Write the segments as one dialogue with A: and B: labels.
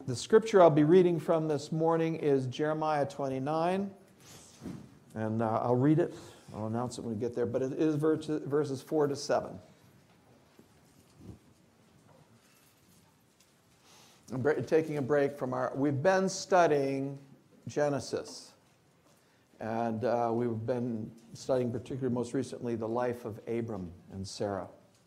A: The scripture I'll be reading from this morning is Jeremiah 29, and I'll read it. I'll announce it when we get there, but it is verses 4 to 7. I'm taking a break from we've been studying Genesis, and we've been studying particularly most recently the life of Abram and Sarah.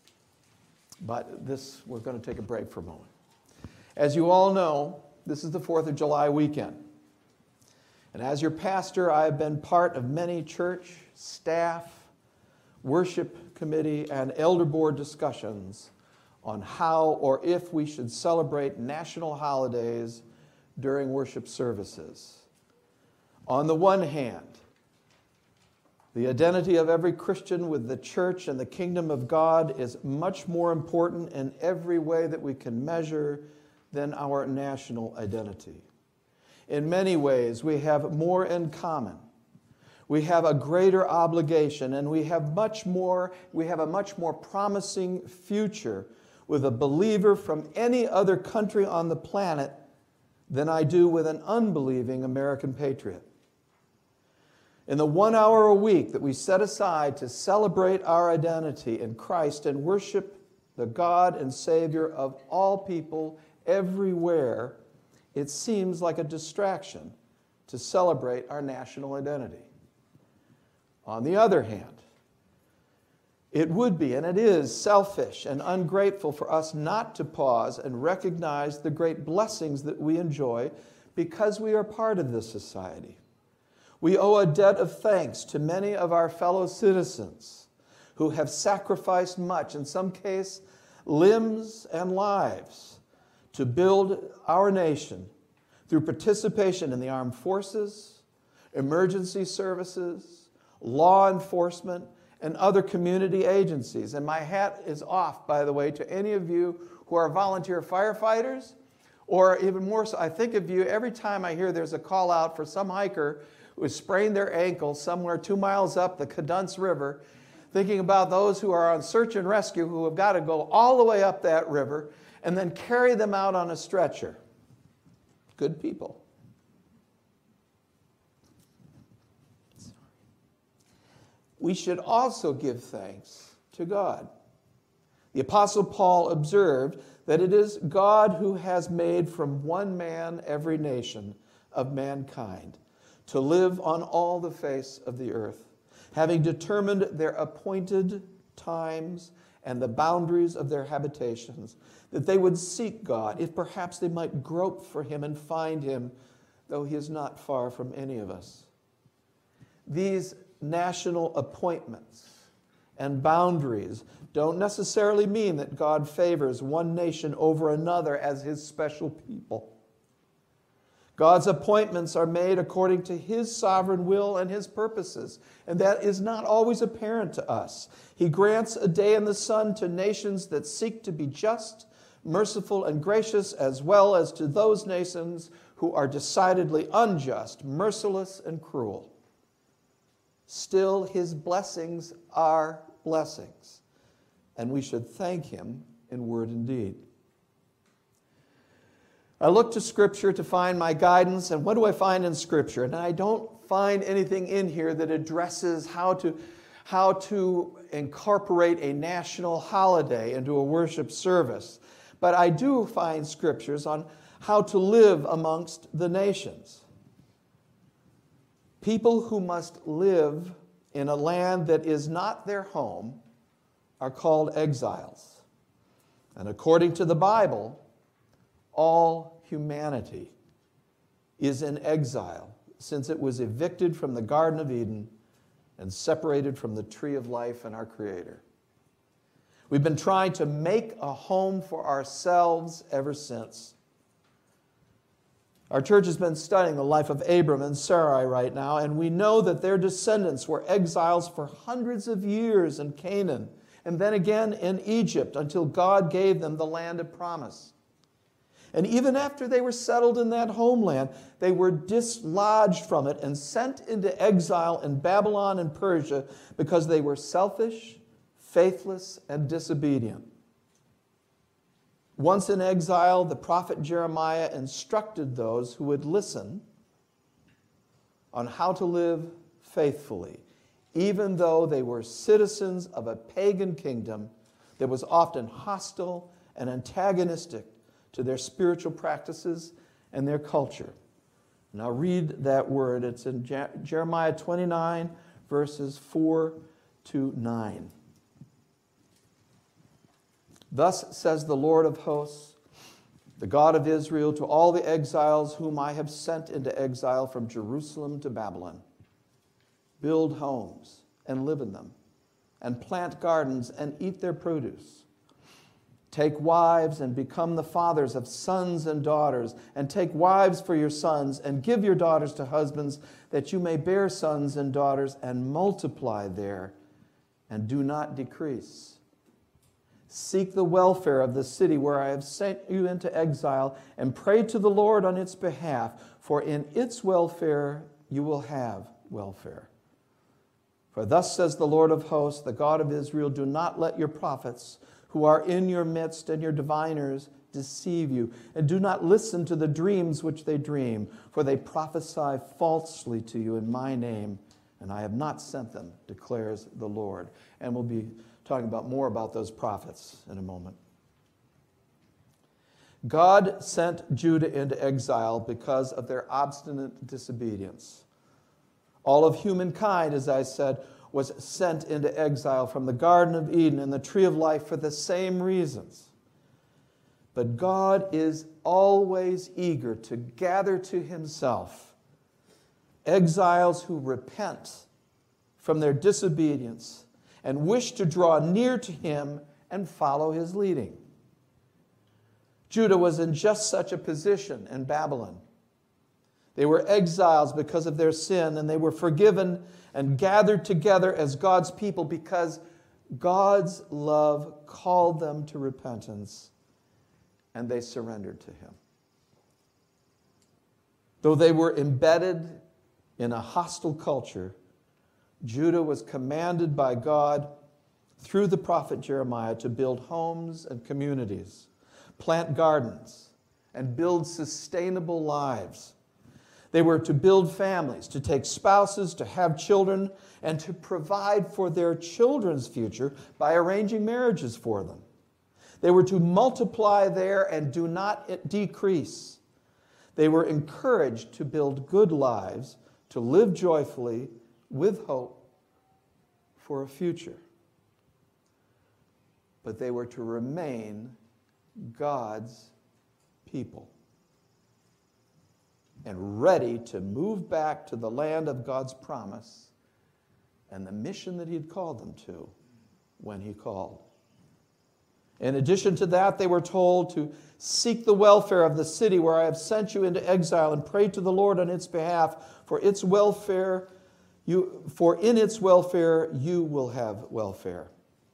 A: But we're going to take a break for a moment. As you all know, this is the 4th of July weekend. And as your pastor, I have been part of many church, staff, worship committee, and elder board discussions on how or if we should celebrate national holidays during worship services. On the one hand, the identity of every Christian with the church and the kingdom of God is much more important in every way that we can measure than our national identity. In many ways, we have more in common. We have a greater obligation, and we have a much more promising future with a believer from any other country on the planet than I do with an unbelieving American patriot. In the 1 hour a week that we set aside to celebrate our identity in Christ and worship the God and Savior of all people everywhere, it seems like a distraction to celebrate our national identity. On the other hand, it would be, and it is, selfish and ungrateful for us not to pause and recognize the great blessings that we enjoy because we are part of this society. We owe a debt of thanks to many of our fellow citizens who have sacrificed much, in some cases, limbs and lives, to build our nation through participation in the armed forces, emergency services, law enforcement, and other community agencies. And my hat is off, by the way, to any of you who are volunteer firefighters, or even more so, I think of you every time I hear there's a call out for some hiker who has sprained their ankle somewhere 2 miles up the Cadence River, thinking about those who are on search and rescue who have got to go all the way up that river and then carry them out on a stretcher. Good people. We should also give thanks to God. The Apostle Paul observed that it is God who has made from one man every nation of mankind to live on all the face of the earth, having determined their appointed times and the boundaries of their habitations, that they would seek God, if perhaps they might grope for him and find him, though he is not far from any of us. These national appointments and boundaries don't necessarily mean that God favors one nation over another as his special people. God's appointments are made according to his sovereign will and his purposes, and that is not always apparent to us. He grants a day in the sun to nations that seek to be just, merciful, and gracious, as well as to those nations who are decidedly unjust, merciless, and cruel. Still, his blessings are blessings, and we should thank him in word and deed. I look to Scripture to find my guidance, and what do I find in Scripture? And I don't find anything in here that addresses how to incorporate a national holiday into a worship service. But I do find Scriptures on how to live amongst the nations. People who must live in a land that is not their home are called exiles. And according to the Bible, all humanity is in exile since it was evicted from the Garden of Eden and separated from the tree of life and our Creator. We've been trying to make a home for ourselves ever since. Our church has been studying the life of Abram and Sarai right now, and we know that their descendants were exiles for hundreds of years in Canaan, and then again in Egypt until God gave them the land of promise. And even after they were settled in that homeland, they were dislodged from it and sent into exile in Babylon and Persia because they were selfish, faithless, and disobedient. Once in exile, the prophet Jeremiah instructed those who would listen on how to live faithfully, even though they were citizens of a pagan kingdom that was often hostile and antagonistic to their spiritual practices and their culture. Now read that word. It's in Jeremiah 29, verses 4 to 9. Thus says the Lord of hosts, the God of Israel, to all the exiles whom I have sent into exile from Jerusalem to Babylon: build homes and live in them, and plant gardens and eat their produce. Take wives and become the fathers of sons and daughters, and take wives for your sons, and give your daughters to husbands, that you may bear sons and daughters, and multiply there, and do not decrease. Seek the welfare of the city where I have sent you into exile, and pray to the Lord on its behalf, for in its welfare you will have welfare. For thus says the Lord of hosts, the God of Israel, do not let your prophets who are in your midst and your diviners deceive you, and do not listen to the dreams which they dream, for they prophesy falsely to you in my name, and I have not sent them, declares the Lord. And we'll be talking about more about those prophets in a moment. God sent Judah into exile because of their obstinate disobedience. All of humankind, as I said, was sent into exile from the Garden of Eden and the Tree of Life for the same reasons. But God is always eager to gather to himself exiles who repent from their disobedience and wish to draw near to him and follow his leading. Judah was in just such a position in Babylon. They were exiles because of their sin, and they were forgiven and gathered together as God's people because God's love called them to repentance, and they surrendered to him. Though they were embedded in a hostile culture, Judah was commanded by God through the prophet Jeremiah to build homes and communities, plant gardens, and build sustainable lives. They were to build families, to take spouses, to have children, and to provide for their children's future by arranging marriages for them. They were to multiply there and do not decrease. They were encouraged to build good lives, to live joyfully with hope for a future. But they were to remain God's people and ready to move back to the land of God's promise and the mission that he had called them to when he called. In addition to that, they were told to seek the welfare of the city where I have sent you into exile and pray to the Lord on its behalf, for in its welfare you will have welfare.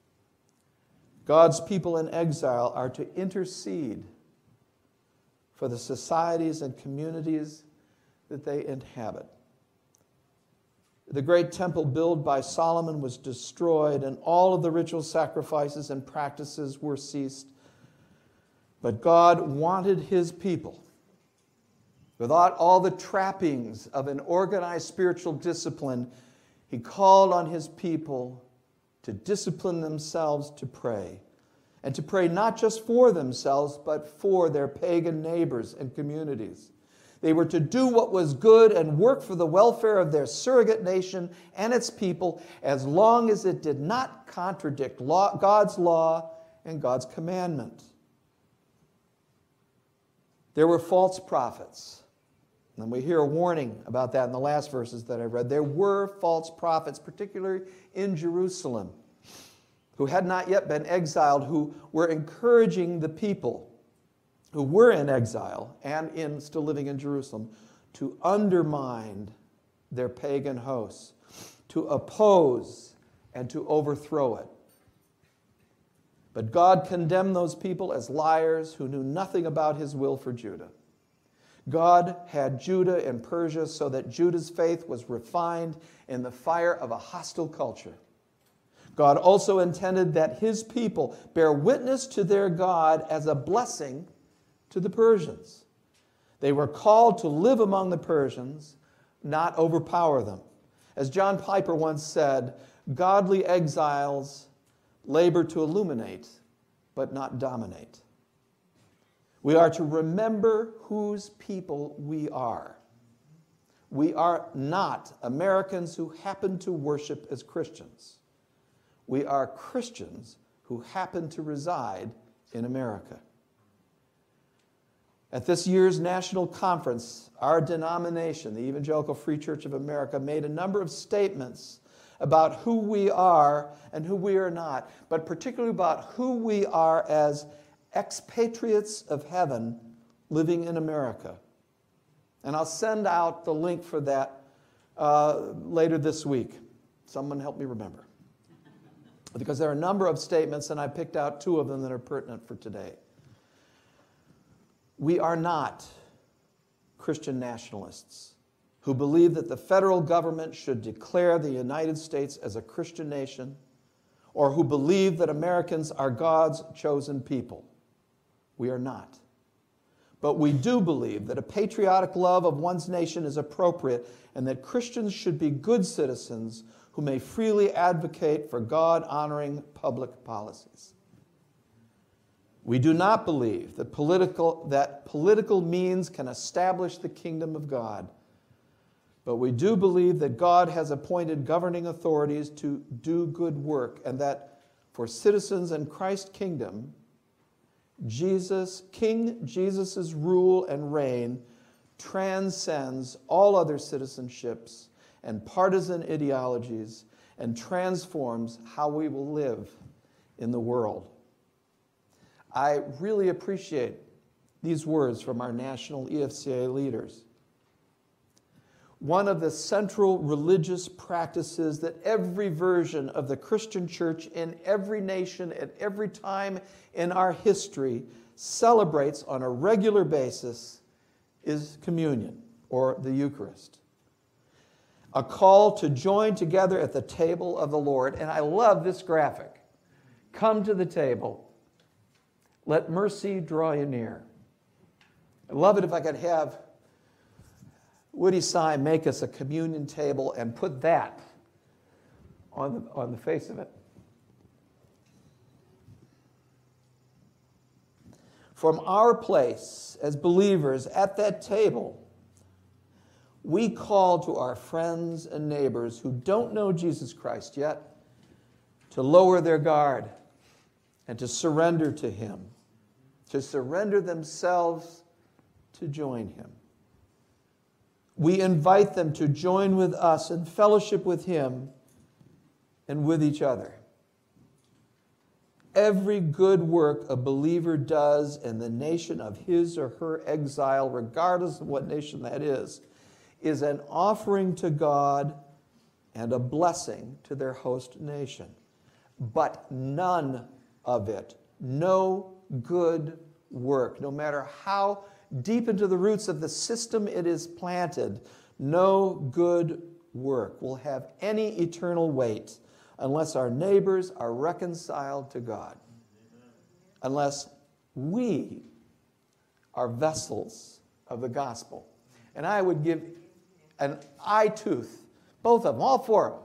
A: God's people in exile are to intercede for the societies and communities that they inhabit. The great temple built by Solomon was destroyed, and all of the ritual sacrifices and practices were ceased. But God wanted his people, without all the trappings of an organized spiritual discipline, he called on his people to discipline themselves to pray. And to pray not just for themselves, but for their pagan neighbors and communities. They were to do what was good and work for the welfare of their surrogate nation and its people, as long as it did not contradict God's law and God's commandment. There were false prophets. And we hear a warning about that in the last verses that I read. There were false prophets, particularly in Jerusalem, who had not yet been exiled, who were encouraging the people who were in exile and still living in Jerusalem to undermine their pagan hosts, to oppose and to overthrow it. But God condemned those people as liars who knew nothing about his will for Judah. God had Judah and Persia so that Judah's faith was refined in the fire of a hostile culture. God also intended that his people bear witness to their God as a blessing to the Persians. They were called to live among the Persians, not overpower them. As John Piper once said, godly exiles labor to illuminate, but not dominate. We are to remember whose people we are. We are not Americans who happen to worship as Christians. We are Christians who happen to reside in America. At this year's national conference, our denomination, the Evangelical Free Church of America, made a number of statements about who we are and who we are not, but particularly about who we are as expatriates of heaven living in America. And I'll send out the link for that later this week. Someone help me remember. Because there are a number of statements, and I picked out two of them that are pertinent for today. We are not Christian nationalists who believe that the federal government should declare the United States as a Christian nation, or who believe that Americans are God's chosen people. We are not. But we do believe that a patriotic love of one's nation is appropriate and that Christians should be good citizens who may freely advocate for God-honoring public policies. We do not believe that political means can establish the kingdom of God, but we do believe that God has appointed governing authorities to do good work, and that for citizens in Christ's kingdom, King Jesus' rule and reign transcends all other citizenships and partisan ideologies and transforms how we will live in the world. I really appreciate these words from our national EFCA leaders. One of the central religious practices that every version of the Christian church in every nation at every time in our history celebrates on a regular basis is communion, or the Eucharist. A call to join together at the table of the Lord. And I love this graphic. Come to the table. Let mercy draw you near. I'd love it if I could have Woody Sy make us a communion table and put that on the face of it. From our place as believers at that table, we call to our friends and neighbors who don't know Jesus Christ yet to lower their guard and to surrender to him, to surrender themselves to join him. We invite them to join with us in fellowship with him and with each other. Every good work a believer does in the nation of his or her exile, regardless of what nation that is an offering to God and a blessing to their host nation. But none of it, no good work, no matter how deep into the roots of the system it is planted, no good work will have any eternal weight unless our neighbors are reconciled to God. Unless we are vessels of the gospel. And I would give an eye tooth, both of them, all four of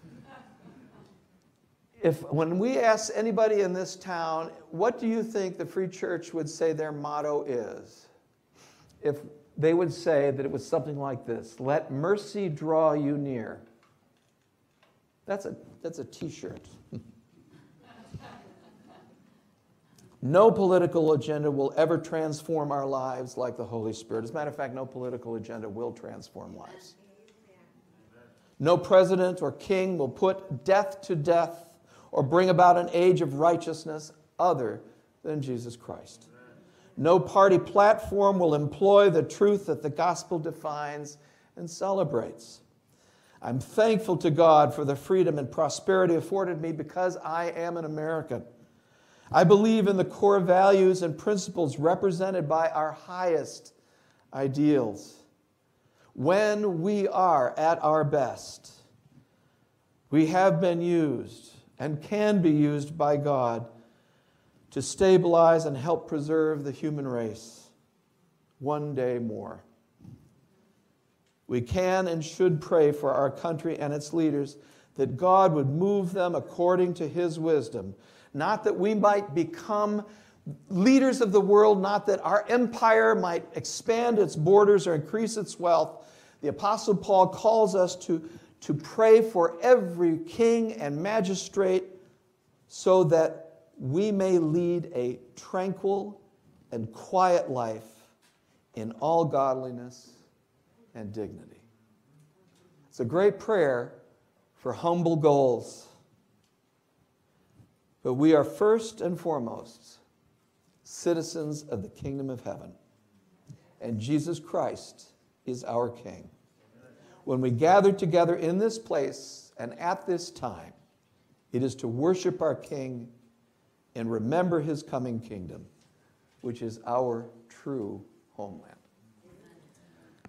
A: them. When we ask anybody in this town, what do you think the Free Church would say their motto is? If they would say that it was something like this: let mercy draw you near. That's a t-shirt. No political agenda will ever transform our lives like the Holy Spirit. As a matter of fact, no political agenda will transform lives. No president or king will put death to death or bring about an age of righteousness other than Jesus Christ. No party platform will employ the truth that the gospel defines and celebrates. I'm thankful to God for the freedom and prosperity afforded me because I am an American. I believe in the core values and principles represented by our highest ideals. When we are at our best, we have been used and can be used by God to stabilize and help preserve the human race one day more. We can and should pray for our country and its leaders that God would move them according to His wisdom. Not that we might become leaders of the world, not that our empire might expand its borders or increase its wealth. The Apostle Paul calls us to pray for every king and magistrate so that we may lead a tranquil and quiet life in all godliness and dignity. It's a great prayer for humble goals. But we are first and foremost citizens of the kingdom of heaven. And Jesus Christ is our King. When we gather together in this place and at this time, it is to worship our King and remember His coming kingdom, which is our true homeland.